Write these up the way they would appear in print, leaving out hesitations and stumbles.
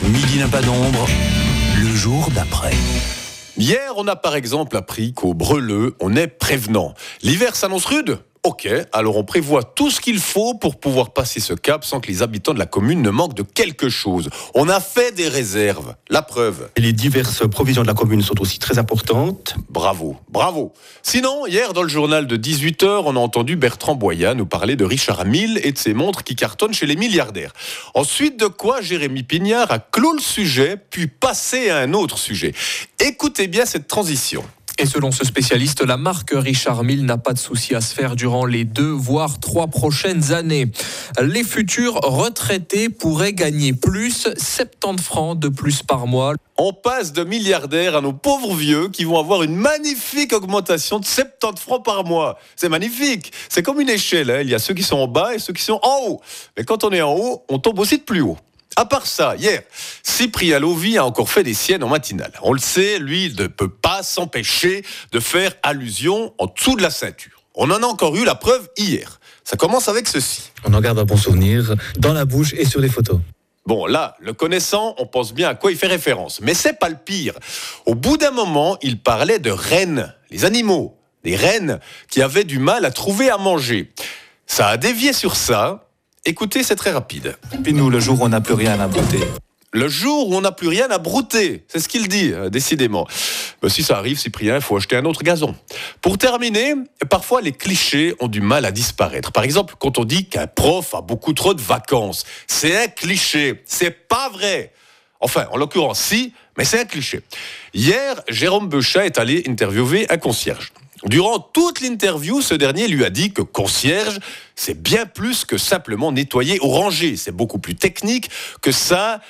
Midi n'a pas d'ombre, le jour d'après. Hier, on a par exemple appris qu'au Breleux, on est prévenant. L'hiver s'annonce rude ? Ok, alors on prévoit tout ce qu'il faut pour pouvoir passer ce cap sans que les habitants de la commune ne manquent de quelque chose. On a fait des réserves. La preuve. Et les diverses provisions de la commune sont aussi très importantes. Bravo, bravo. Sinon, hier, dans le journal de 18h, on a entendu Bertrand Boya nous parler de Richard Mille et de ses montres qui cartonnent chez les milliardaires. Ensuite de quoi, Jérémy Pignard a clos le sujet, puis passé à un autre sujet. Écoutez bien cette transition. Et selon ce spécialiste, la marque Richard Mille n'a pas de souci à se faire durant les 2 voire 3 prochaines années. Les futurs retraités pourraient gagner plus, 70 francs de plus par mois. On passe de milliardaires à nos pauvres vieux qui vont avoir une magnifique augmentation de 70 francs par mois. C'est magnifique. C'est comme une échelle, hein. Il y a ceux qui sont en bas et ceux qui sont en haut. Mais quand on est en haut, on tombe aussi de plus haut. À part ça, hier, Cyprien Lovy a encore fait des siennes en matinale. On le sait, lui, il ne peut pas s'empêcher de faire allusion en dessous de la ceinture. On en a encore eu la preuve hier. Ça commence avec ceci. On en garde un bon souvenir dans la bouche et sur les photos. Bon, là, le connaissant, on pense bien à quoi il fait référence. Mais c'est pas le pire. Au bout d'un moment, il parlait de rennes, les animaux, des rennes qui avaient du mal à trouver à manger. Ça a dévié sur ça. Écoutez, c'est très rapide. Puis nous, le jour où on n'a plus rien à brouter. Le jour où on n'a plus rien à brouter, c'est ce qu'il dit, décidément. Mais si ça arrive, Cyprien, il faut acheter un autre gazon. Pour terminer, parfois les clichés ont du mal à disparaître. Par exemple, quand on dit qu'un prof a beaucoup trop de vacances, c'est un cliché, c'est pas vrai. Enfin, en l'occurrence, si, mais c'est un cliché. Hier, Jérôme Beuchat est allé interviewer un concierge. Durant toute l'interview, ce dernier lui a dit que concierge, c'est bien plus que simplement nettoyer ou ranger. C'est beaucoup plus technique que ça,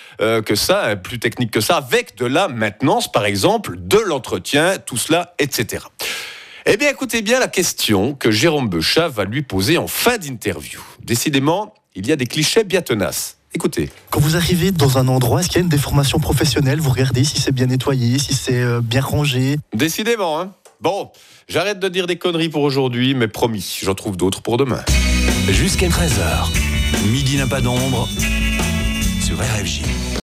plus technique que ça, avec de la maintenance, par exemple, de l'entretien, tout cela, etc. Eh bien, écoutez bien la question que Jérôme Beuchat va lui poser en fin d'interview. Décidément, il y a des clichés bien tenaces. Écoutez. Quand vous arrivez dans un endroit, est-ce qu'il y a une déformation professionnelle ? Vous regardez si c'est bien nettoyé, si c'est bien rangé ? Décidément, hein. Bon, j'arrête de dire des conneries pour aujourd'hui, mais promis, j'en trouve d'autres pour demain. Jusqu'à 13h, Midi n'a pas d'ombre sur RFJ.